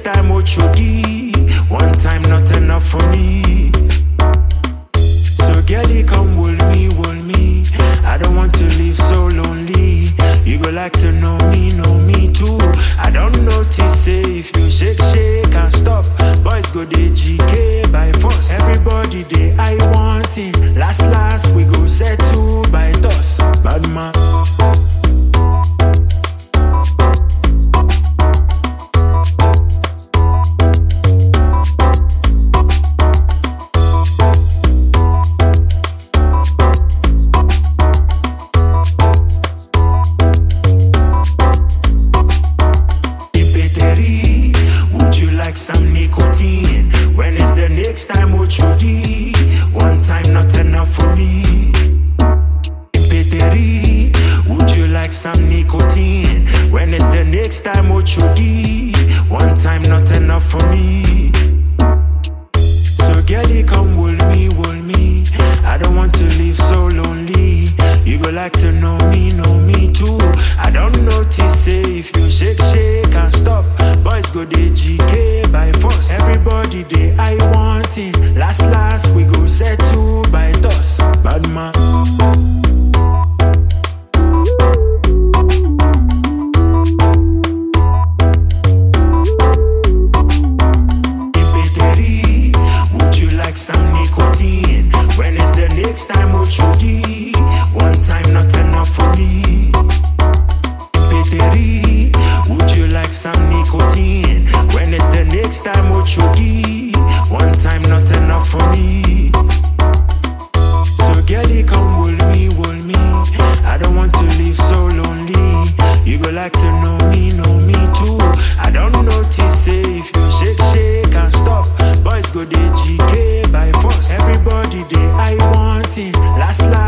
time Ochodi. One time not enough for me. So girlie come hold me. I don't want to live so lonely. You go like to know me too. I don't notice say if you shake and stop. Boys go dey GK by force. Everybody dey I want it. Last we go settle by toss. Bad man. Would you like some nicotine? When is the next time Ochodi? One time not enough for me. Impeteri, would you like some nicotine? When is the next time Ochodi? One time not enough for me. So girlie come hold me. I don't want to live so lonely. You go like to know me too. I don't notice say if you shake and stop. Boys go dey GK by force. Everybody dey I want it. Last we go settle by toss. Bad man. Would you like some nicotine? When is the next time Ochodi? One time not enough for me. Impeteri, would you like some nicotine? When is the next time Ochodi? One time not enough for me. So girlie come hold me. I don't want to live so lonely. You go like to know me too. I don't notice say if you shake and stop. Boys go dey GK by force. Everybody dey I want it. Last